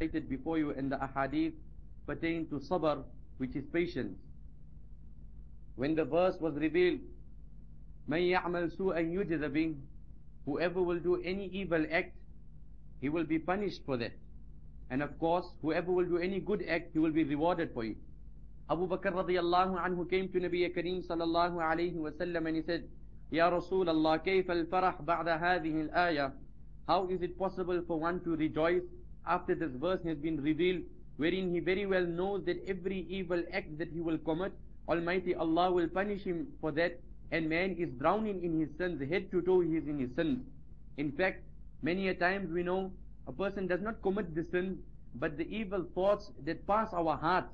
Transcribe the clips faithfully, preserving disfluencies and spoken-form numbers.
stated before you in the ahadith pertain to sabr, which is patience. When the verse was revealed, مَنْ يَعْمَلْ سُوءًا يُجْزَ بِهِ, whoever will do any evil act, he will be punished for that. And of course, whoever will do any good act, he will be rewarded for it. Abu Bakr radiallahu anhu came to Nabi Kareem sallallahu alayhi wa sallam and he said, Ya Rasulallah, كيف الفرح بعد هذه الآية? How is it possible for one to rejoice after this verse has been revealed, wherein he very well knows that every evil act that he will commit, Almighty Allah will punish him for that, and man is drowning in his sins, head to toe he is in his sins. In fact, many a times we know a person does not commit the sin, but the evil thoughts that pass our hearts,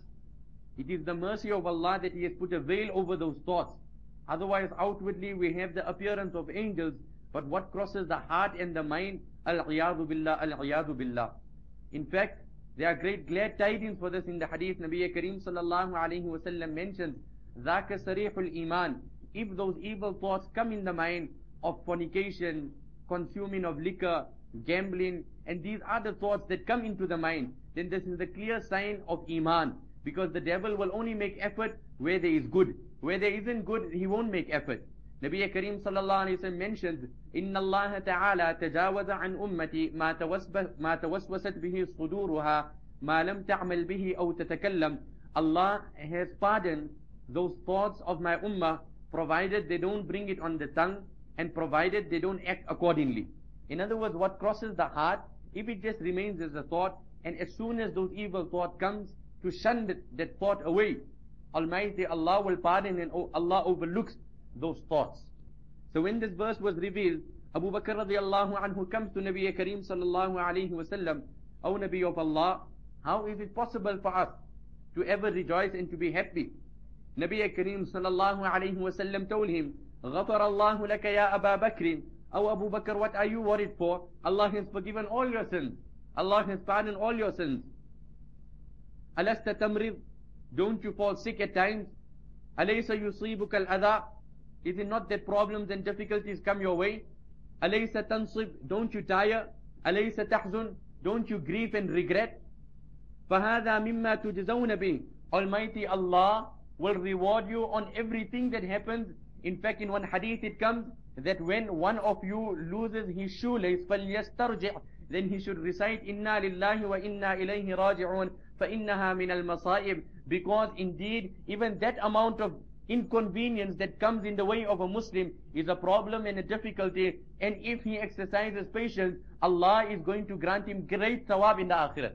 it is the mercy of Allah that He has put a veil over those thoughts. Otherwise, outwardly we have the appearance of angels, but what crosses the heart and the mind, al-iyadu billah, al-iyadu billah. In fact, there are great glad tidings for this in the hadith. Nabi Kareem sallallahu alayhi wa sallam mentions, ذَاكَ صَرِيحُ الْإِيمَانِ, if those evil thoughts come in the mind of fornication, consuming of liquor, gambling, and these other thoughts that come into the mind, then this is the clear sign of Iman. Because the devil will only make effort where there is good. Where there isn't good, he won't make effort. Nabi Kareem sallallahu alayhi wa sallam mentions, إِنَّ اللَّهَ تَعَالَى تَجَاوَزَ عَنْ أُمَّتِي مَا تَوَسْوَسَتْ بِهِ صُدُورُهَا مَا لَمْ تَعْمَلْ بِهِ أَوْ تَتَكَلَّمْ. Allah has pardoned those thoughts of my ummah, provided they don't bring it on the tongue, and provided they don't act accordingly. In other words, what crosses the heart, if it just remains as a thought, and as soon as those evil thought comes, to shun that, that thought away, Almighty Allah will pardon and Allah overlooks those thoughts. So when this verse was revealed, Abu Bakr radiallahu anhu comes to Nabi Kareem sallallahu alayhi wa sallam, O Nabi of Allah, how is it possible for us to ever rejoice and to be happy? Nabi Kareem sallallahu alayhi wa sallam told him, غَفَرَ اللَّهُ لَكَ يَا أَبَا بَكْرٍ. O Abu Bakr, what are you worried for? Allah has forgiven all your sins. Allah has pardoned all your sins. أَلَسْتَ تَمْرِضْ, don't you fall sick at times? أَلَيْسَ يُصِيبُكَ الْأَذَى, is it not that problems and difficulties come your way? أَلَيْسَ تَنْصِبْ, don't you tire? أَلَيْسَ تَحْزُنْ, don't you grieve and regret? فَهَذَا مِمَّا تُجْزَوْنَ بِهِ, Almighty Allah will reward you on everything that happens. In fact, in one hadith it comes that when one of you loses his shoelace, فَلْيَسْتَرْجِعْ, then he should recite, إِنَّا لِلَّهِ وَإِنَّا إِلَيْهِ رَاجِعُونَ فَإِنَّهَا مِنَ الْمَصَائِبِ, because indeed even that amount of inconvenience that comes in the way of a Muslim is a problem and a difficulty, and if he exercises patience, Allah is going to grant him great thawab in the Akhirah.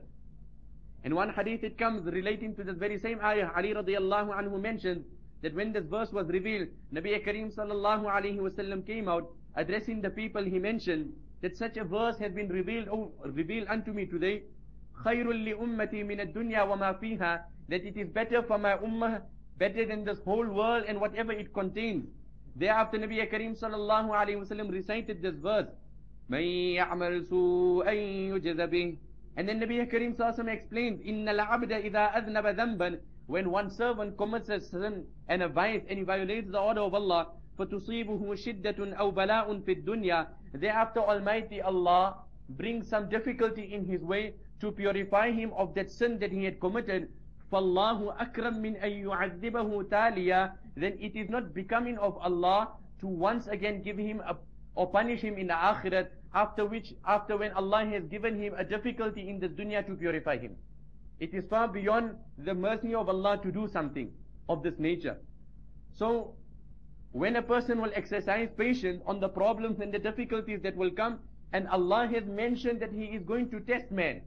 In one hadith it comes relating to this very same ayah, Ali radiallahu anhu mentions that when this verse was revealed, Nabi Kareem sallallahu alayhi wa sallam came out addressing the people. He mentioned that such a verse has been revealed, oh, revealed unto me today, خَيْرٌ لِأُمَّتِي مِنَ الدُّنْيَا وَمَا فِيهَا, that it is better for my ummah, better than this whole world and whatever it contains. Thereafter Nabi Kareem sallallahu alayhi wa sallam recited this verse, مَنْ يَعْمَلْ سُوءًا يُجْزَ بِهِ. And then Nabi Kareem sallallahu alayhi wa sallam explains, إِنَّ الْعَبْدَ إِذَا أَذْنَبَ ذَنْبًا, when one servant commits a sin and a vice and he violates the order of Allah, فَتُصِيبُهُ شِدَّةٌ أَوْ بَلَاءٌ فِي الدُّنْيَا, thereafter Almighty Allah brings some difficulty in his way to purify him of that sin that he had committed, فَاللَّهُ أَكْرَمْ مِنْ أَن يُعَذِّبَهُ تَالِيًا, then it is not becoming of Allah to once again give him a, or punish him in the Akhirat, after which, after when Allah has given him a difficulty in this dunya to purify him. It is far beyond the mercy of Allah to do something of this nature. So, when a person will exercise patience on the problems and the difficulties that will come, and Allah has mentioned that He is going to test man.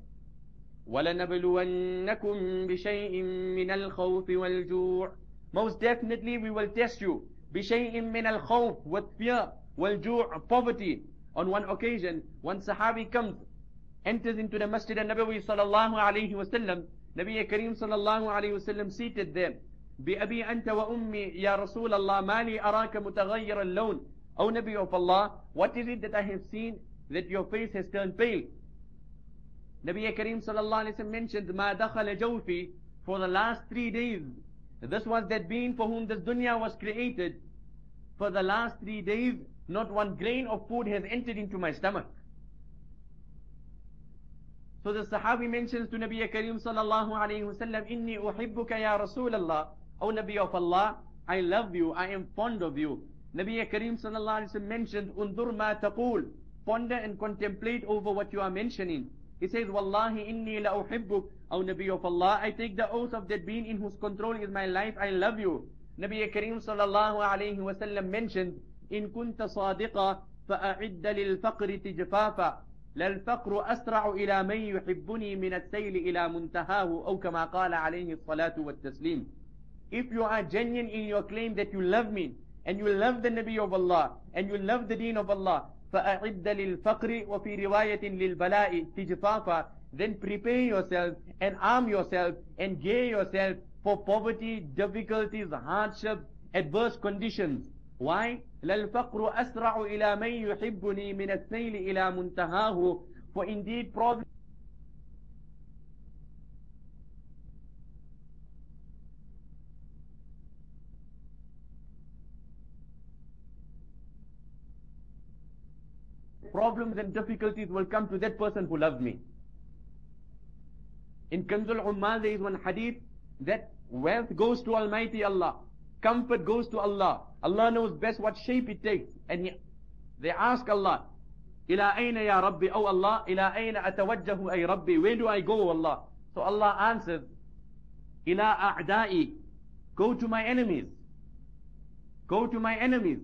وَلَنَبْلُوَنَّكُمْ بِشَيْءٍ مِّنَ الْخَوْفِ وَالْجُوعِ, most definitely we will test you. بِشَيْءٍ مِّنَ الْخَوْفِ, with fear, وَالْجُوعِ, poverty. On one occasion, one Sahabi comes, enters into the Masjid al-Nabawi sallallahu alayhi wa sallam. Nabi Kareem sallallahu alayhi wa sallam seated there. بِأَبِي أَنْتَ وَأُمِّي يَا رَسُولَ اللَّهِ مَا لِي أَرَاكَ مُتَغَيِّرَ اللَّوْنِ, O Nabi of Allah, what is it that I have seen that your face has turned pale? Nabi Kareem sallallahu alayhi wa sallam mentioned, مَا دَخَلَ جَوْفِي, for the last three days. This was that being for whom this dunya was created. For the last three days, not one grain of food has entered into my stomach. So the Sahabi mentions to Nabi Kareem sallallahu alayhi wa sallam, Inni uhibbuka ya Rasulallah, O Nabi of Allah, I love you, I am fond of you. Nabi Kareem sallallahu alayhi wa sallam mentioned, Undur ma taqul, ponder and contemplate over what you are mentioning. He says, Wallahi inni la uhibbuk, O Nabi of Allah, I take the oath of that being in whose control is my life, I love you. Nabi Kareem sallallahu alayhi wa sallam mentioned, In kunta sadiqa, فأعد للفقر تجفافا للفقر أسرع إلى من يحبني من السيل إلى منتهاه أو كما قال عليه الصلاة والتسليم. If you are genuine in your claim that you love me and you love the Nabi of Allah and you love the deen of Allah, فأعد للفقر وفي رواية للبلاء تجفافا, then prepare yourself and arm yourself and gear yourself for poverty, difficulties, hardships, adverse conditions. Why? لَلْفَقْرُ أَسْرَعُ إِلَى مَنْ يُحِبُّنِي مِنَ السَّيْلِ إِلَى مُنْتَهَاهُ. For indeed problems problems and difficulties will come to that person who loves me. In Kanzul Ummal there is one hadith that wealth goes to Almighty Allah, comfort goes to Allah. Allah knows best what shape it takes. And he, they ask Allah, Ila ayna ya Rabbi, O Allah, ila ayna atawajjahu ay Rabbi, where do I go, Allah? So Allah answers, Ila a'da'i, go to my enemies. Go to my enemies.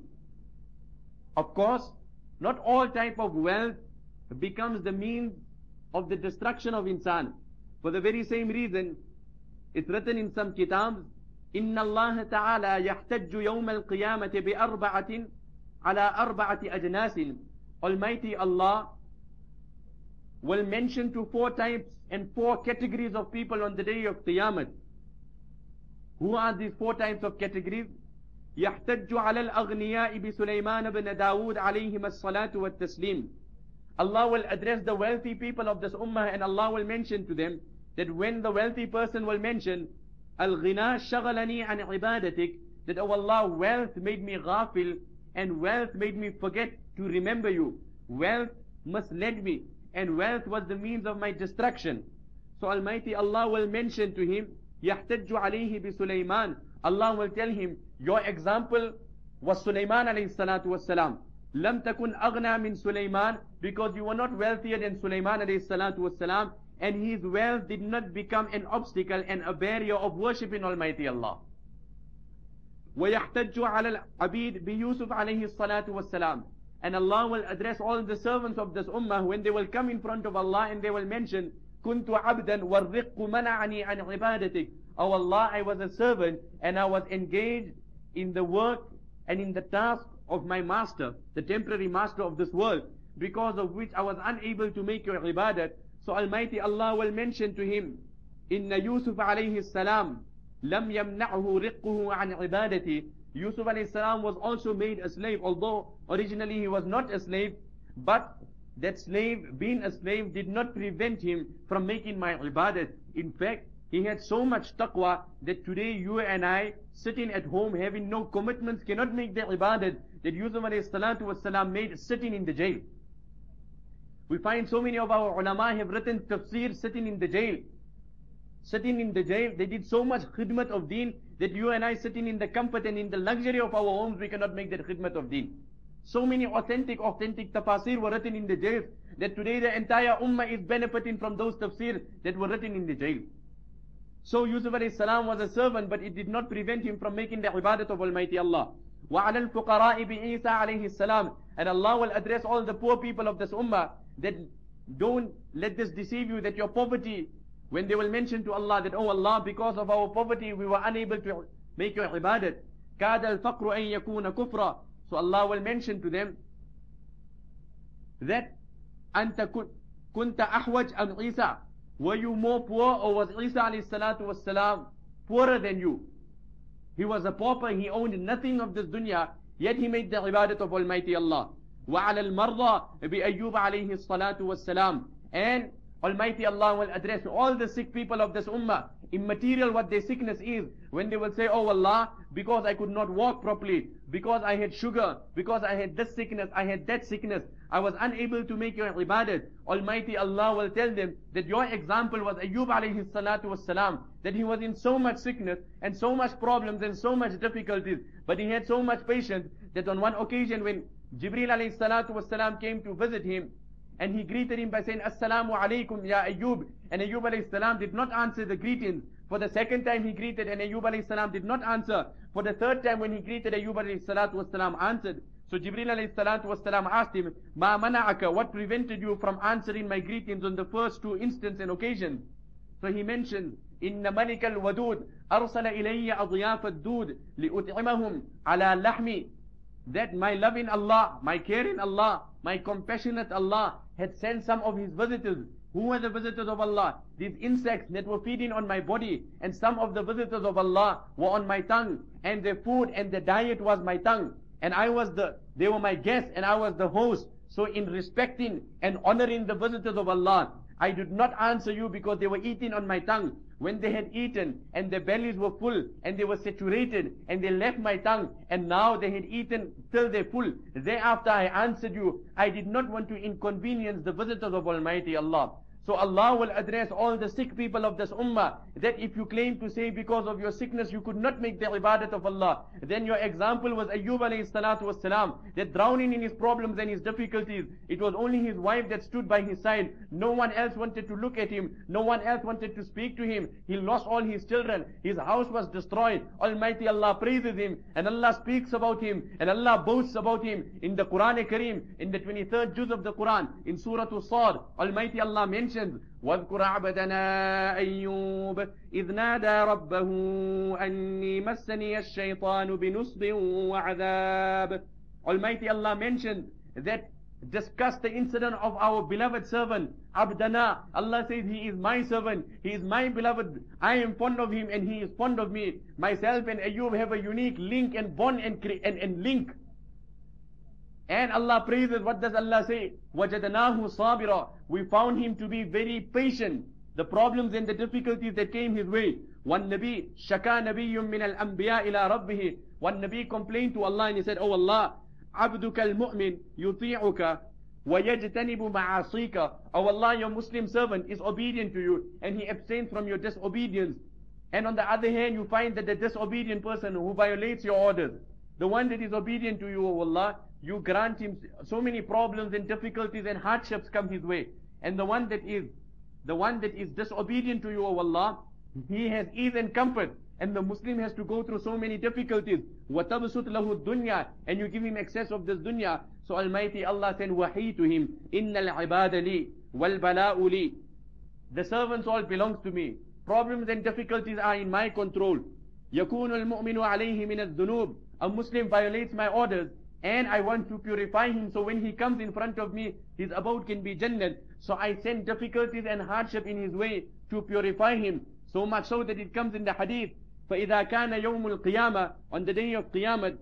Of course, not all type of wealth becomes the means of the destruction of insan. For the very same reason, it's written in some kitabs, إن الله تعالى يحتج يوم القيامة بأربعة على أربعة أجناس. Almighty Allah will mention to four types and four categories of people on the day of Qiyamah. Who are these four types of categories? يحتج على الأغنياء بسليمان بن داود عليهما الصلاة والتسليم. Allah will address the wealthy people of this ummah and Allah will mention to them that when the wealthy person will mention, Al-ghina shaghalani an ibadatik, that oh Allah, wealth made me ghafil and wealth made me forget to remember you. Wealth misled me and wealth was the means of my destruction. So Almighty Allah will mention to him, يحتج عليه بسليمان. Allah will tell him, your example was Sulaiman alayhi salatu wassalam. Lam takun aghna min Sulaiman, because you were not wealthier than Sulaiman alayhi salatu wassalam, and his wealth did not become an obstacle and a barrier of worshiping Almighty Allah. وَيَحْتَجُّ عَلَى الْعَبِيدِ بِيُوسُفَ عَلَيْهِ الصَّلَاةُ وَالسَّلَامُ. And Allah will address all the servants of this ummah when they will come in front of Allah and they will mention, كُنْتُ عَبْدًا وَالرِّقُّ مَنَعَنِي عَنْ عِبَادَتِكَ. Oh Allah, I was a servant and I was engaged in the work and in the task of my master, the temporary master of this world, because of which I was unable to make your ibadat. So Almighty Allah will mention to him, Inna Yusuf alayhi salam lam yamna'hu riqquhu an ibadati. Yusuf alayhi salam was also made a slave, although originally he was not a slave, but that slave, being a slave, did not prevent him from making my ibadat. In fact, he had so much taqwa that today you and I, sitting at home having no commitments, cannot make the ibadat that Yusuf alayhi salatu was salam made sitting in the jail. We find so many of our ulama have written tafsir sitting in the jail. Sitting in the jail, they did so much khidmat of deen that you and I sitting in the comfort and in the luxury of our homes, we cannot make that khidmat of deen. So many authentic, authentic tafsir were written in the jail that today the entire ummah is benefiting from those tafsir that were written in the jail. So Yusuf alayhi salam was a servant, but it did not prevent him from making the ibadat of Almighty Allah. وَعَلَى الْفُقَرَاءِ بِعِيسَى عَلَيْهِ السَّلَامِ. And Allah will address all the poor people of this ummah that don't let this deceive you that your poverty, when they will mention to Allah that, oh Allah, because of our poverty we were unable to make your ibadat. كَادَ الْفَقْرُ أَن يَكُونَ كُفْرًا. So Allah will mention to them that أَنْتَ كُنْتَ أَحْوَجْ أَمْ عِيسَى. Were you more poor, or was Isa alayhi salatu was salam poorer than you? He was a pauper, he owned nothing of this dunya, yet he made the ibadat of Almighty Allah. وَعَلَى الْمَرْضَى بِأَيُّوبَ عَلَيْهِ الصَّلَاةُ وَالسَّلَامُ. And Almighty Allah will address all the sick people of this ummah, immaterial what their sickness is, when they will say, oh Allah, because I could not walk properly, because I had sugar, because I had this sickness, I had that sickness, I was unable to make your ibadat. Almighty Allah will tell them that your example was Ayyub alayhi salatu was salam, that he was in so much sickness and so much problems and so much difficulties, but he had so much patience that on one occasion when Jibreel alayhi salatu was salam came to visit him, and he greeted him by saying, Assalamu alaikum ya Ayyub. And Ayyub alayhi salam did not answer the greetings. For the second time he greeted, and Ayyub alayhi salam did not answer. For the third time when he greeted, Ayyub alayhi salatu was salam answered. So Jibreel alayhi salatu was salam asked him, Ma mana'aka, what prevented you from answering my greetings on the first two instances and occasions? So he mentioned, Inna malik al-wadud arsala ilayya adiyaf ad-dud li'ut'imahum ala lahmi. That my loving Allah, my caring Allah, my compassionate Allah had sent some of his visitors. Who were the visitors of Allah? These insects that were feeding on my body, and some of the visitors of Allah were on my tongue, and their food and their diet was my tongue. And I was the, they were my guests, and I was the host. So in respecting and honoring the visitors of Allah, I did not answer you because they were eating on my tongue. When they had eaten and their bellies were full and they were saturated and they left my tongue, and now they had eaten till they're full, thereafter I answered you. I did not want to inconvenience the visitors of Almighty Allah. So Allah will address all the sick people of this ummah, that if you claim to say because of your sickness you could not make the ibadat of Allah, then your example was Ayyub alayhi salatu was salam, that drowning in his problems and his difficulties, it was only his wife that stood by his side. No one else wanted to look at him. No one else wanted to speak to him. He lost all his children. His house was destroyed. Almighty Allah praises him, and Allah speaks about him, and Allah boasts about him in the Quran Kareem, in the twenty-third juz of the Quran, in Surah As-Sad. Almighty Allah mentions, وَاذْكُرْ عَبْدَنَا أَيُّوبَ إِذْ نَادَى رَبَّهُ أَنِّي مَسَّنِيَ الشَّيْطَانُ بِنُصْبٍ وَعَذَابٍ. Almighty Allah mentioned that, discuss the incident of our beloved servant, Abdana. Allah says, he is my servant, he is my beloved, I am fond of him and he is fond of me. Myself and Ayyub have a unique link and bond and, and, and link. And Allah praises, what does Allah say? وَجَدَنَاهُ صَابِرًا. We found him to be very patient. The problems and the difficulties that came his way. One Nabi, shaka nabiyyun min al-anbiya ila rabbih. One Nabi complained to Allah and he said, Oh Allah, عبدك المؤمن يطيعك ويجتنب معاصيك. Oh Allah, your Muslim servant is obedient to you and he abstains from your disobedience. And on the other hand, you find that the disobedient person who violates your orders, the one that is obedient to you, oh Allah, you grant him so many problems and difficulties and hardships come his way. And the one that is, the one that is disobedient to you, oh Allah, he has ease and comfort. And the Muslim has to go through so many difficulties. وَتَبْسُطْ لَهُ الدُّنْيَا. And you give him access of this dunya. So Almighty Allah sent wahi to him. إِنَّ الْعِبَادَ لِي وَالْبَلَاءُ لِي. The servants all belongs to me. Problems and difficulties are in my control. يَكُونُ الْمُؤْمِنُ عَلَيْهِ مِنَ الذُّنُوبِ. A Muslim violates my orders, and I want to purify him, so when he comes in front of me, his abode can be Jannat. So I send difficulties and hardship in his way to purify him. So much so that it comes in the hadith, فَإِذَا كَانَ يَوْمُ الْقِيَامَةِ. On the day of Qiyamah,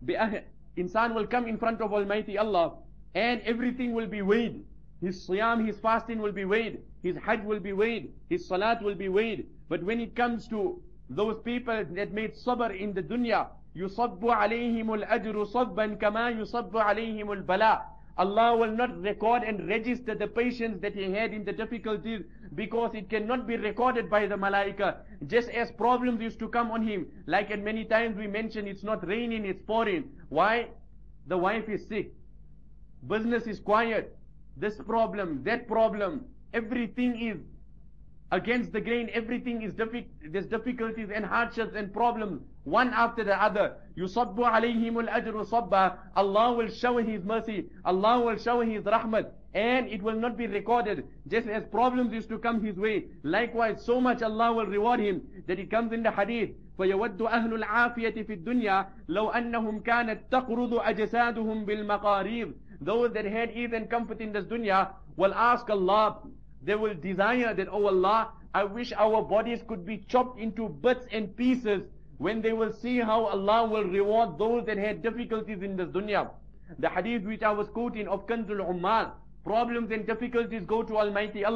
insan will come in front of Almighty Allah, and everything will be weighed. His siyam, his fasting will be weighed. His hajj will be weighed. His salat will be weighed. But when it comes to those people that made sabr in the dunya, يُصَبُّ عَلَيْهِمُ الْأَجْرُ صَبًّا كَمَا يُصَبُّ عَلَيْهِمُ الْبَلَاءُ. Allah will not record and register the patience that he had in the difficulties, because it cannot be recorded by the malaika. Just as problems used to come on him, like at many times we mentioned, it's not raining, it's pouring. Why? The wife is sick. Business is quiet. This problem, that problem, everything is against the grain, everything is diffi there's difficulties and hardships and problems, one after the other. يُصَبُّ عَلَيْهِمُ الْأَجْرُ صَبًّا. Allah will shower His mercy, Allah will shower His rahmat, and it will not be recorded. Just as problems used to come his way, likewise so much Allah will reward him, that it comes in the hadith, فَيَوَدُّ أَهْلُ الْعَافِيَةِ فِي الدُّنْيَا لَوْ أَنَّهُمْ كَانَتْ تَقْرُضُ أَجْسَادُهُمْ بِالْمَقَارِيضِ. Those that had ease and comfort in this dunya will ask Allah, they will desire that, oh Allah, I wish our bodies could be chopped into bits and pieces, when they will see how Allah will reward those that had difficulties in this dunya. The hadith which I was quoting of Kanzul Ummal, problems and difficulties go to Almighty Allah,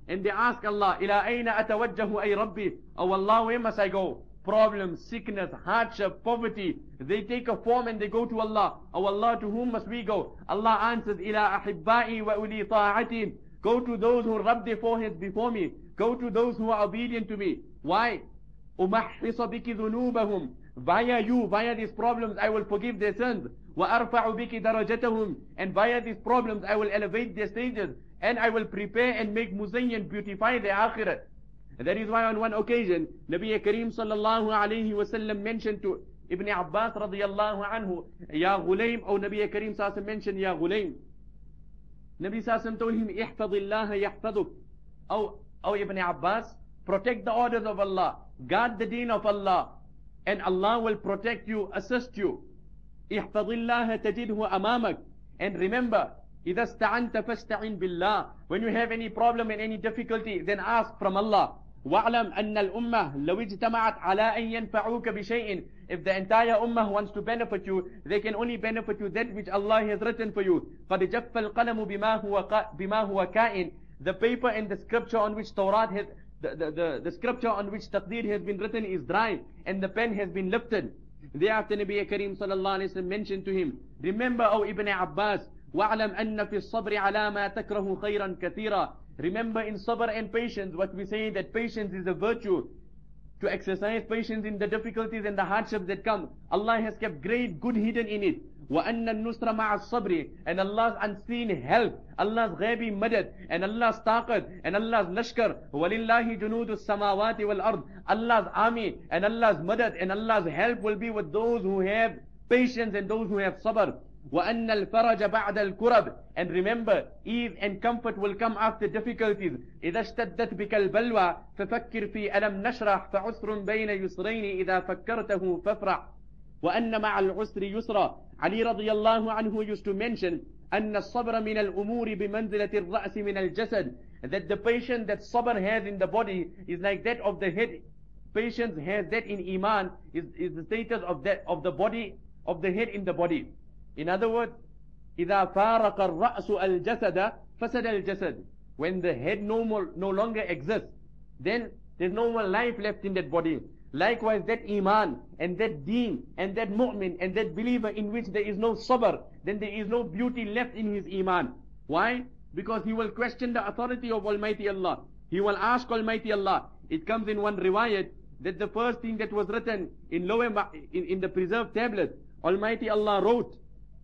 and they ask Allah, Ila ayna atawajjahu ay Rabbi, oh Allah, where must I go? Problem, sickness, hardship, poverty. They take a form and they go to Allah. Oh Allah, to whom must we go? Allah answers, Ila ahibba'i wa uli ta'atin. Go to those who rub their foreheads before me. Go to those who are obedient to me. Why? أُمَحِّصَ بِكِ ذُنُوبَهُمْ. Via you, via these problems, I will forgive their sins. وَأَرْفَعُ بِكِ دَرَجَتَهُم. And via these problems, I will elevate their stages. And I will prepare and make muzayyan, beautify their akhirat. And that is why on one occasion, Nabi Kareem sallallahu alayhi wa sallam mentioned to Ibn Abbas radiyallahu anhu, Ya Ghulaym, or Nabi Kareem sallallahu alayhi wa sallam mentioned, Ya Ghulaym. Nabi sallallahu alayhi wa sallam told him, احفظ الله يحفظك. Oh, oh Ibn Abbas, protect the orders of Allah, guard the deen of Allah, and Allah will protect you, assist you. احفظ الله تجده أمامك. And remember, إذا استعنت فاستعن بالله. When you have any problem and any difficulty, then ask from Allah. وَاعْلَمْ أَنَّ الْأُمَّةِ لَوْ اجْتَمَعَتْ عَلَىٰ أَنْ يَنْفَعُوكَ بِشَيْءٍ. If the entire ummah wants to benefit you, they can only benefit you that which Allah has written for you. قَدْ جَفَّ الْقَلَمُ بِمَا هُوَ بِمَا هُوَ كَائِنٌ. The paper and the scripture on which Tawrat has, the, the, the, the scripture on which Taqdeer has been written is dry, and the pen has been lifted. Thereafter Nabi Kareem sallallahu alayhi wa sallam mentioned to him, remember, O Ibn Abbas, وَاعْلَمْ أَنَّ فِي الصَّبْرِ عَلَى مَا تَكْرَهُ خَيْرًا كَثِيرًا. Remember, in sabr and patience, what we say that patience is a virtue. To exercise patience in the difficulties and the hardships that come, Allah has kept great good hidden in it. وَأَنَّ النُّصْرَ مَعَ الصَّبْرِ. And Allah's unseen help, Allah's ghaibi madad, and Allah's taqat, and Allah's lashkar. وَلِلَّهِ جُنُودُ السَّمَاوَاتِ وَالْأَرْضِ. Allah's army, and Allah's madad, and Allah's help will be with those who have patience and those who have sabr. وَأَنَّ الْفَرَجَ بَعْدَ الْكُرَبِ. And remember, ease and comfort will come after difficulties. إِذَا اشْتَدَّتْ بِكَ الْبَلْوَى فَفَكِّرْ فِي أَلَمْ نَشْرَحْ فَعُسْرٌ بَيْنَ يُسْرَيْنِ إِذَا فَكَّرْتَهُ فَافْرَحْ وَأَنَّ مَعَ الْعُسْرِ يُسْرًا. Ali radiyallahu anhu used to mention, أَنَّ الصَّبْرَ مِنَ الْأُمُورِ بِمَنْزِلَةِ الرَّأْسِ مِنَ الْجَسَدِ. That the patience that sabr has in the body is like that of the head. Patience has that in iman, is, is the status of that of the body, of the head in the body. In other words, إِذَا فَارَقَ الرَّأْسُ الْجَسَدَ فَسَدَ الْجَسَدِ. When the head no, more, no longer exists, then there's no more life left in that body. Likewise, that iman and that deen and that mu'min and that believer in which there is no sabr, then there is no beauty left in his iman. Why? Because he will question the authority of Almighty Allah. He will ask Almighty Allah. It comes in one riwayat that the first thing that was written in lower in, in the preserved tablet, Almighty Allah wrote,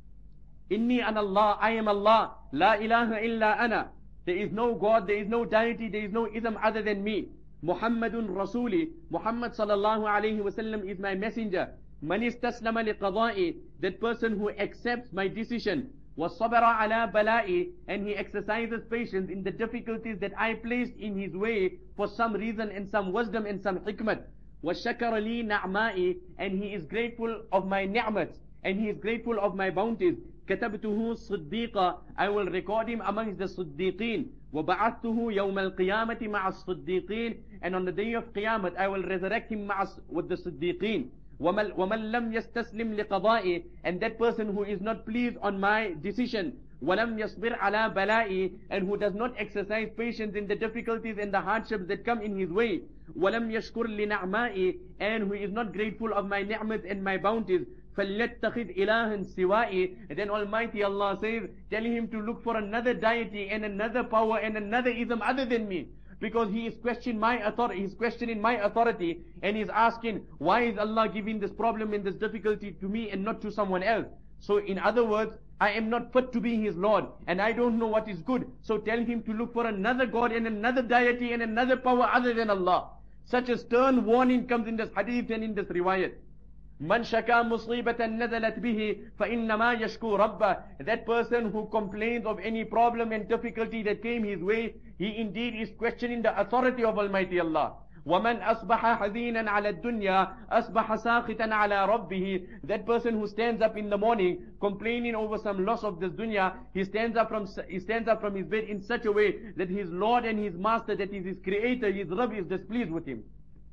Inni an Allah, I am Allah, La ilaha illa ana. There is no God, there is no deity, there is no ism other than me. Muhammadun Rasuli, Muhammad sallallahu alayhi wa sallam is my messenger. Man istaslama liqada'i, that person who accepts my decision. Was sabara ala bala'i, and he exercises patience in the difficulties that I placed in his way for some reason and some wisdom and some hikmat. Was shakara li na'ma'i, and he is grateful of my ni'mats, and he is grateful of my bounties. كتبته صديقا, I will record him amongst the صديقين. وبعثته يوم القيامة مع الصديقين, and on the day of Qiyamah I will resurrect him مع, with the صديقين. ومن لم يستسلم لقضائي, and that person who is not pleased on my decision. ولم يصبر على بلائي, and who does not exercise patience in the difficulties and the hardships that come in his way. ولم يشكر لنعمائي, and who is not grateful of my ni'mat and my bounties. فَلْيَتَّخِذْ إِلَهًا سِوَائِي. Then Almighty Allah says, tell him to look for another deity and another power and another ism other than me. Because he is questioning my authority, he is questioning my authority, and he is asking, why is Allah giving this problem and this difficulty to me and not to someone else? So in other words, I am not fit to be his Lord, and I don't know what is good. So tell him to look for another God and another deity and another power other than Allah. Such a stern warning comes in this hadith and in this riwayat. Man shaka musibatan nazalat bihi fa innama yashku rabba. That person who complains of any problem and difficulty that came his way, he indeed is questioning the authority of Almighty Allah. وَمَنْ أَصْبَحَ حَزِينًا عَلَى الدُّنْيَا أَصْبَحَ سَاخِطًا عَلَى رَبِّهِ. That person who stands up in the morning complaining over some loss of this dunya, he stands up from he stands up from his bed in such a way that his Lord and his Master, that is his Creator, his Rabb, is displeased with him.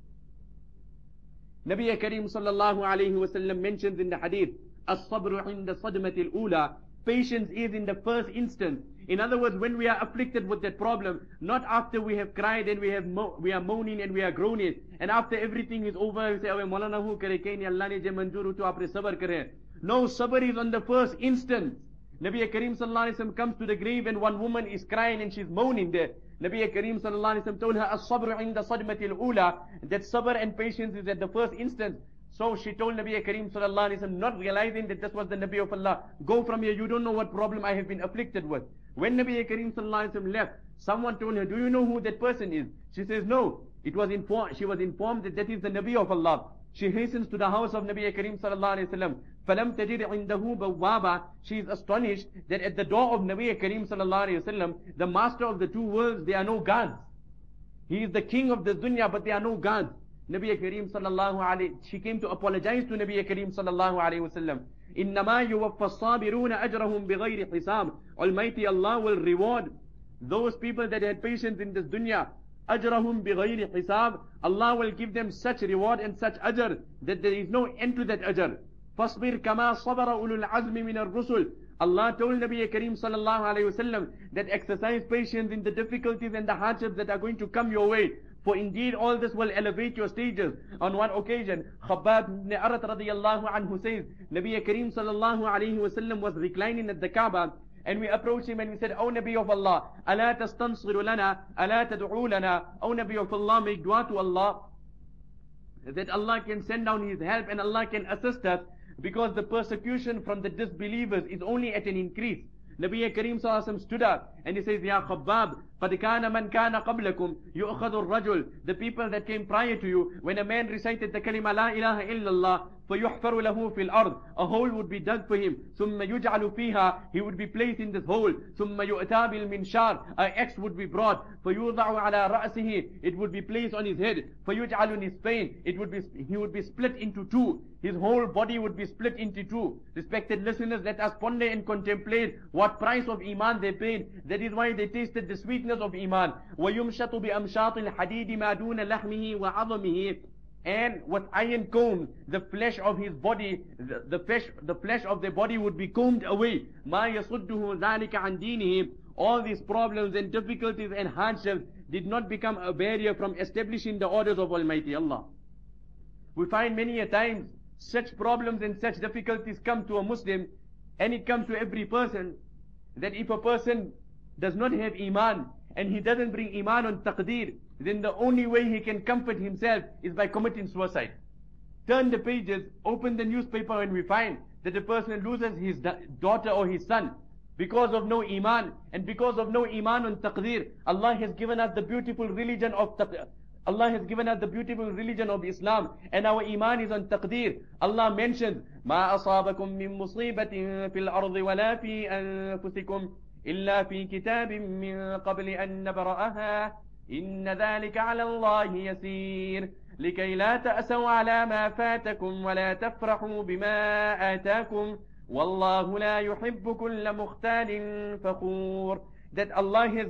Nabi Kareem sallallahu alayhi wa sallam mentions in the hadith, As-sabru inda sadmatil ula. Patience is in the first instance, In other words, when we are afflicted with that problem, not after we have cried and we have mo we are moaning and we are groaning, and after everything is over, we say, "Awe Maulana hu kare kain Allah ne je manzoor to apne sabr kare." No, sabr is on the first instant. Nabi Kareem sallallahu alaihi wasallam comes to the grave and one woman is crying and she's moaning there. Nabi Kareem sallallahu alaihi wasallam told her, "As-sabr inda sadmatil ula," that sabr and patience is at the first instant. So she told Nabi Kareem sallallahu alaihi wasallam, not realizing that this was the Nabi of Allah, "Go from here, you don't know what problem I have been afflicted with." When Nabi Kareem sallallahu alaihi wasallam left, someone told her, "Do you know who that person is?" She says, "No." It was informed, she was informed that that is the Nabi of Allah. She hastens to the house of Nabi Kareem sallallahu alaihi wasallam. فَلَمْ تَجِدْ عِنْدَهُ بَوَّابًا. She is astonished that at the door of Nabi Kareem sallallahu alaihi wasallam, the master of the two worlds, there are no guards. He is the king of the dunya, but there are no guards. Nabi Kareem sallallahu alayhi, she came to apologize to Nabi Kareem sallallahu alayhi wasallam. إِنَّمَا يُوَفَّ الصَّابِرُونَ أَجْرَهُم بِغَيْرِ حِسَابٍ. Almighty Allah will reward those people that had patience in this dunya. أَجْرَهُم بِغَيْرِ حِسَابٍ. Allah will give them such reward and such ajr that there is no end to that ajr. فَاصْبِرْ كَمَا صَبَرَ أُولُو الْعَزْمِ مِنَ الرُّسُلِ. Allah told Nabi Kareem sallallahu alayhi wasallam that exercise patience in the difficulties and the hardships that are going to come your way. For indeed all this will elevate your stages. On one occasion, Khabbab ibn Arat radiyallahu anhu says, Nabi Kareem sallallahu alayhi wasallam was reclining at the Kaaba, and we approached him and we said, "O Nabi of Allah, أَلَا تَسْتَنصِرُ لَنَا أَلَا تَدْعُو لَنَا." O Nabi of Allah, make dua to Allah, that Allah can send down His help and Allah can assist us, because the persecution from the disbelievers is only at an increase. Nabi Kareem sallallahu alaihi wasallam stood up and he says, "Ya Khabbab, قَدْ كَانَ مَنْ كَانَ قَبْلَكُمْ يُؤْخَذُ الرَّجُلُ." The people that came prior to you, when a man recited the kalima La ilaha illallah, فَيُحْفَرُ لَهُ فِي الْأَرْضِ, a hole would be dug for him. ثُمَّ يُجْعَلُ فِيهَا, he would be placed in this hole. ثُمَّ يُؤْتَى بِالْمِنْشَارِ, an axe would be brought. فَيُوضَعُ عَلَى رَأْسِهِ, it would be placed on his head. فَيُجْعَلُ نِصْفَيْنِ, it would be, he would be split into two. His whole body would be split into two. Respected listeners, let us ponder and contemplate what price of Iman they paid. That is why they tasted the sweetness of Iman. وَيُمْشَطُ بِأَمْشَاطِ الْحَدِيدِ مَا دُونَ لَحْمِهِ وَعَظَمِهِ. And with iron combs, the flesh of his body, the, the, flesh, the flesh of the body would be combed away. مَا يَصُدُّهُ ذَلِكَ عَنْ دِينِهِ. All these problems and difficulties and hardships did not become a barrier from establishing the orders of Almighty Allah. We find many a times such problems and such difficulties come to a Muslim, and it comes to every person, that if a person does not have Iman, and he doesn't bring Iman on taqdeer, then the only way he can comfort himself is by committing suicide. Turn the pages, open the newspaper, and we find that a person loses his da daughter or his son because of no Iman, and because of no Iman on taqdeer. Allah has given us the beautiful religion of taqdeer. Allah has given us the beautiful religion of Islam, and our Iman is on taqdeer. Allah mentions, مَا أَصَابَكُم مِّن مُّصِيبَةٍ فِي الْأَرْضِ وَلَا فِي أَنفُسِكُمْ إِلَّا فِي كِتَابٍ مِّن قَبْلِ أَن نَّبْرَأَهَا إِنَّ ذَلِكَ عَلَى اللَّهِ يَسِيرٌ لِكَيْ لَا تَأْسَوْا عَلَى مَا فَاتَكُمْ وَلَا تَفْرَحُوا بِمَا آتَاكُمْ وَاللَّهُ لَا يُحِبُّ كُلَّ مُخْتَالٍ فَخُورٍ. That Allah has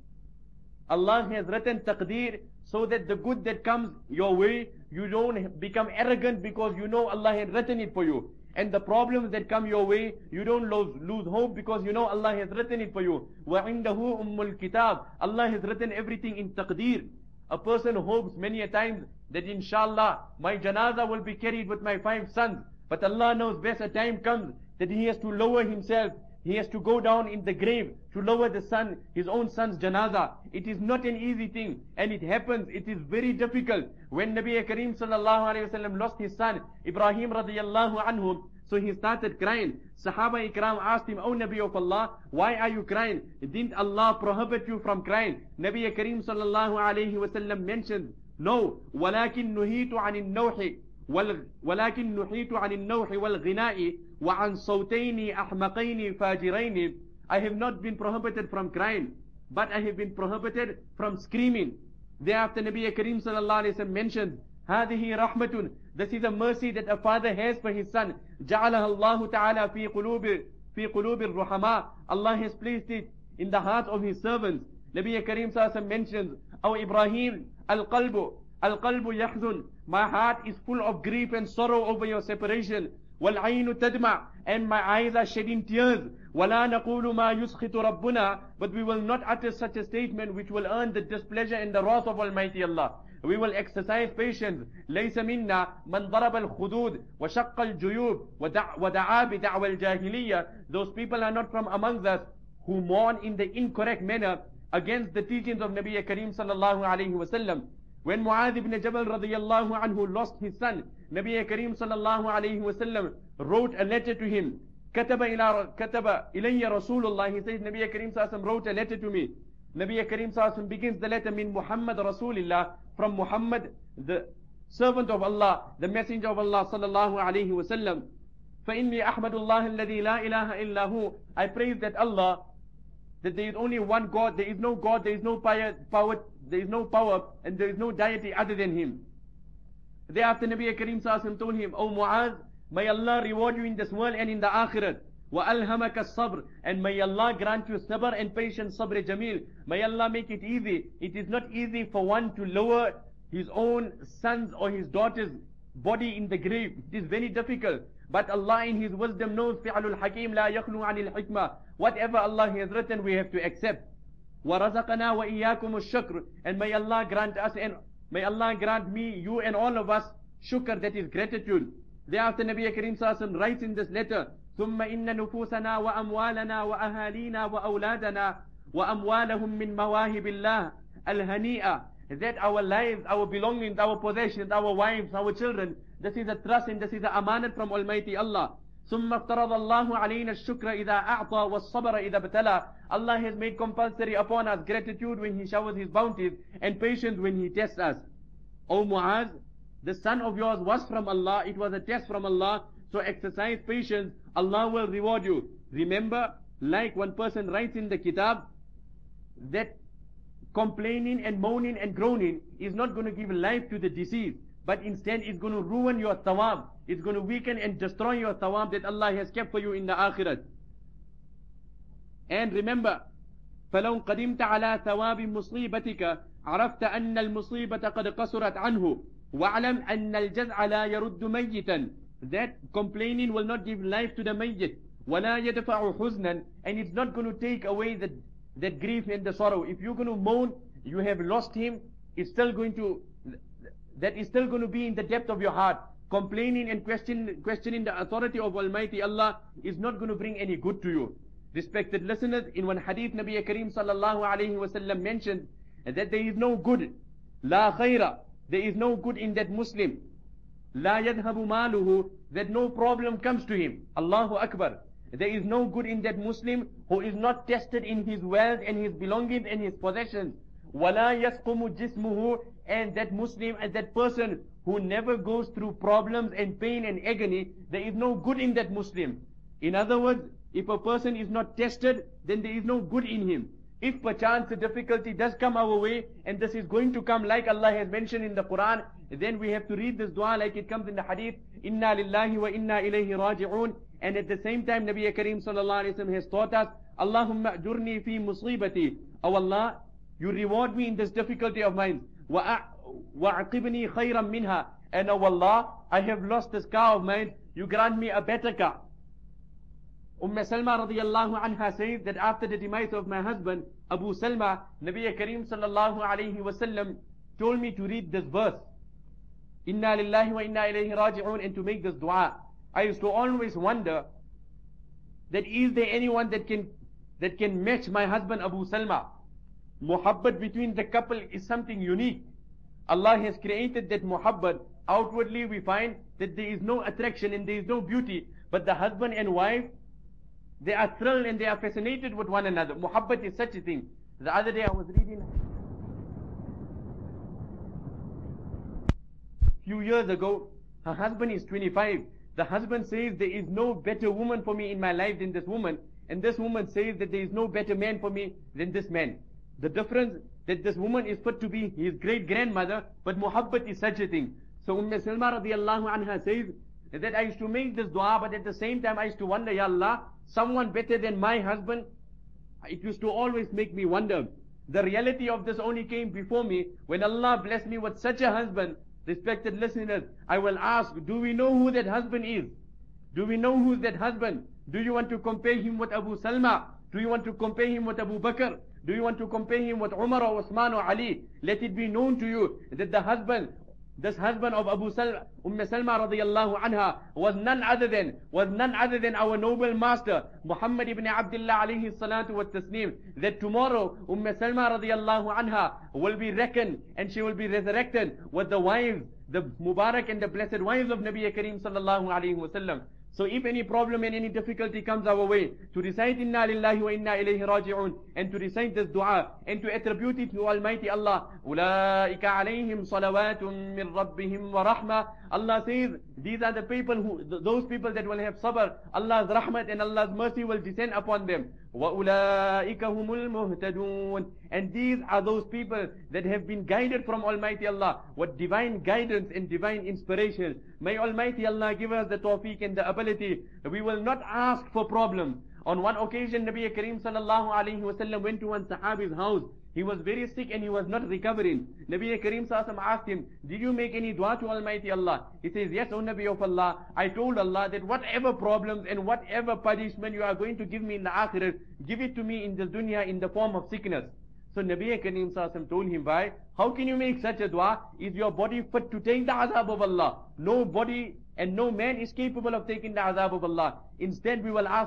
Allah has written taqdeer, so that the good that comes your way, you don't become arrogant because you know Allah had written it for you. And the problems that come your way, you don't lose, lose hope because you know Allah has written it for you. وَعِنْدَهُ أُمُّ الْكِتَابِ. Allah has written everything in taqdeer. A person hopes many a times that inshallah my janazah will be carried with my five sons. But Allah knows best, a time comes that he has to lower himself. He has to go down in the grave to lower the son, his own son's janazah. It is not an easy thing, and it happens, it is very difficult. When Nabi Kareem sallallahu alayhi wasallam lost his son, Ibrahim radiyallahu anhu, so he started crying. Sahaba Ikram asked him, "O Nabi of Allah, why are you crying? Didn't Allah prohibit you from crying?" Nabi Kareem sallallahu alayhi wasallam mentioned, "No, وَلَكِنْ نُهِيتُ عَنِ النَّوْحِ وَلَكِنْ نُحِيتُ عَنِ النَّوْحِ وَالْغِنَاءِ وَعَنْ صَوْتَيْنِ أَحْمَقَيْنِ فَاجِرَيْنِ." I have not been prohibited from crying, but I have been prohibited from screaming. Thereafter Nabi Kareem sallallahu alayhi wasallam mentioned, هَذِهِ رَحْمَةٌ. This is a mercy that a father has for his son. جَعَلَهَا اللَّهُ تَعَالَى فِي قُلُوبِ فِي قُلُوبِ الرُّحَمَاءِ. Allah has placed it in the heart of his servants. Nabi Kareem sallallahu alayhi wasallam mentions, "O Ibrahim, al-qalbu, al-qalbu yahzun." My heart is full of grief and sorrow over your separation. وَالْعَيْنُ تَدْمَعُ. And my eyes are shedding tears. وَلَا نَقُولُ مَا يُسْخِطُ رَبُّنَا, but we will not utter such a statement which will earn the displeasure and the wrath of Almighty Allah. We will exercise patience. لَيْسَ مِنَّا مَنْ ضَرَبَ الْخُدُودِ وَشَقَّ الْجُيُوبِ وَدَعَا بِدَعْوَى الْجَاهِلِيَّةِ. Those people are not from amongst us who mourn in the incorrect manner against the teachings of Nabi Kareem sallallahu alayhi wa sallam. When Mu'adh ibn Jabal radiyallahu anhu lost his son, Nabi Kareem sallallahu alayhi wa sallam wrote a letter to him. كتب إلى كتب إلي رسول الله. He says Nabi Kareem sallallahu alayhi wa sallam wrote a letter to me. Nabi Kareem sallallahu alayhi wa sallam begins the letter min Muhammad Rasulillah, from Muhammad, the servant of Allah, the messenger of Allah sallallahu alayhi wa sallam. فإني أحمد الله الذي لا إله إلا هو. I praise that Allah, that there is only one God, there is no God, there is no power, power, there is no power, and there is no deity other than Him. Thereafter Nabi Kareem sallallahu alayhi wa sallam told him, O Mu'adh, may Allah reward you in this world and in the akhirat. وَأَلْهَمَكَ الصَّبْرِ, and may Allah grant you sabr and patience, sabr jameel. May Allah make it easy. It is not easy for one to lower his own son's or his daughter's body in the grave. It is very difficult. But Allah in His wisdom knows فِعْلُ الْحَكِيمِ لَا يَخْلُو عَنِ الْحِكْمَةِ. Whatever Allah has written, we have to accept. وَرَزَقَنَا وَإِيَّاكُمُ الشُّكْرِ, and may Allah grant us and may Allah grant me, you and all of us, shukr, that is gratitude. Thereafter Nabi Kareem sallallahu alayhi wa sallam writes in this letter, ثم إن نفوسنا وأموالنا وأهالينا وأولادنا وأموالهم من مواهب الله الهنيئة, that our lives, our belongings, our possessions, our wives, our children, this is a trust and this is a amanat from Almighty Allah. ثم افترض الله علينا الشكر إذا أعطى والصبر إذا ابتلى. Allah has made compulsory upon us gratitude when He showers His bounties and patience when He tests us. O Mu'adh, the son of yours was from Allah, it was a test from Allah, so exercise patience, Allah will reward you. Remember, like one person writes in the kitab, that complaining and moaning and groaning is not going to give life to the disease, but instead it's going to ruin your thawab, it's going to weaken and destroy your thawab that Allah has kept for you in the akhirat. And remember, فَلَوْ قَدِمْتَ عَلَى ثَوَابِ مُصِيبَتِكَ عَرَفْتَ أَنَّ الْمُصِيبَةَ قَدْ قَصُرَتْ عَنْهُ وَعْلَمْ أَنَّ الْجَزْعَ لَا يَرُدُّ مَيِّتًا. That complaining will not give life to the mayyit. وَلَا يَدْفَعُ حُزْنًا, and it's not going to take away that, that grief and the sorrow. If you're going to moan, you have lost him, it's still going to, that is still going to be in the depth of your heart. Complaining and question, questioning the authority of Almighty Allah is not going to bring any good to you. Respected listeners, in one hadith Nabi Kareem sallallahu alayhi wa sallam mentioned that there is no good, la khayra, there is no good in that Muslim, la yadhabu maluhu, that no problem comes to him. Allahu Akbar. There is no good in that Muslim who is not tested in his wealth and his belongings and his possessions. Wala yasqumu jismuhu, and that Muslim and that person who never goes through problems and pain and agony, there is no good in that Muslim. In other words, if a person is not tested, then there is no good in him. If perchance the difficulty does come our way, and this is going to come like Allah has mentioned in the Quran, then we have to read this dua like it comes in the hadith, Inna lillahi wa inna ilayhi raji'un. And at the same time, Nabi Kareem sallallahu alayhi wa sallam has taught us, Allahumma ajurni fi musibati. O Allah, you reward me in this difficulty of mine. Wa'aqibni khayran minha. And O Allah, I have lost this car of mine, you grant me a better car. Umm Salma radiyallahu anha says that after the demise of my husband, Abu Salma, Nabi Kareem sallallahu alayhi wa sallam told me to read this verse, Inna lillahi wa inna ilayhi raji'un, and to make this dua. I used to always wonder that is there anyone that can that can match my husband Abu Salma? Muhabbat between the couple is something unique. Allah has created that muhabbat. Outwardly we find that there is no attraction and there is no beauty, but the husband and wife, they are thrilled and they are fascinated with one another. Muhabbat is such a thing. The other day I was reading, few years ago, her husband is twenty-five. The husband says there is no better woman for me in my life than this woman. And this woman says that there is no better man for me than this man. The difference that this woman is fit to be his great grandmother, but muhabbat is such a thing. So Umm Salma radiallahu anha says that I used to make this dua, but at the same time I used to wonder, Ya Allah, someone better than my husband. It used to always make me wonder. The reality of this only came before me when Allah blessed me with such a husband. Respected listeners, I will ask, do we know who that husband is? Do we know who is that husband? Do you want to compare him with Abu Salma? Do you want to compare him with Abu Bakr? Do you want to compare him with Umar or Uthman or Ali? Let it be known to you that the husband, this husband of Abu Salma, Umm Salma radiyallahu anha, was none other than, was none other than our noble master, Muhammad ibn Abdullah alayhi salatu wa tasneem. That tomorrow, Umm Salma radiyallahu anha will be reckoned and she will be resurrected with the wives, the Mubarak and the blessed wives of Nabi Kareem sallallahu alayhi wa sallam. So if any problem and any difficulty comes our way, to recite Inna lillahi wa inna ilayhi raji'un, and to recite this dua, and to attribute it to Almighty Allah, أُولَٰئِكَ عَلَيْهِمْ صَلَوَاتٌ مِّن رَبِّهِمْ وَرَحْمَةٌ. Allah says, these are the people who, those people that will have sabr, Allah's rahmat and Allah's mercy will descend upon them. وَأُولَٰئِكَ هُمُ الْمُهْتَدُونَ. And these are those people that have been guided from Almighty Allah with divine guidance and divine inspiration. May Almighty Allah give us the tawfiq and the ability. We will not ask for problems. On one occasion, Nabi Kareem sallallahu alayhi wa sallam went to one Sahabi's house. He was very sick and he was not recovering. Nabi Kareem sallallahu alayhi wa sallam asked him, did you make any dua to Almighty Allah? He says, yes, O Nabi of Allah, I told Allah that whatever problems and whatever punishment you are going to give me in the Akhirah, give it to me in the dunya in the form of sickness. So Nabi Kareem sallallahu alayhi wa sallam told him, why? How can you make such a dua? Is your body fit to take the azab of Allah? No body and no man is capable of taking the azab of Allah. Instead, we will ask